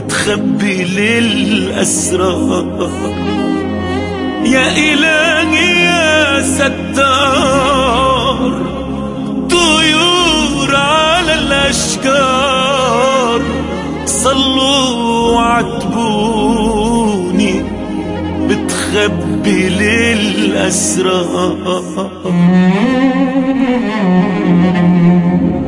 بتخبي للأسرار. يا إلهي يا ستار، طيور على الأشجار صلوا وعاتبوني، بتخبي للأسرار.